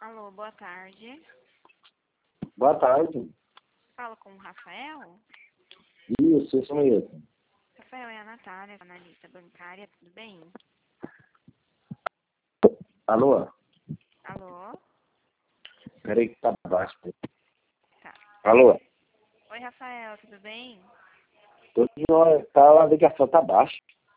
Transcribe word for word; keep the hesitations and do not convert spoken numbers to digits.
Alô, boa tarde. Boa tarde. Falo com o Rafael? Isso, isso mesmo. Rafael, é a Natália, analista bancária, tudo bem? Alô? Alô? Peraí que tá baixo. Tá. Alô? Oi, Rafael, tudo bem? Tô de hora, tá, a ligação tá baixa.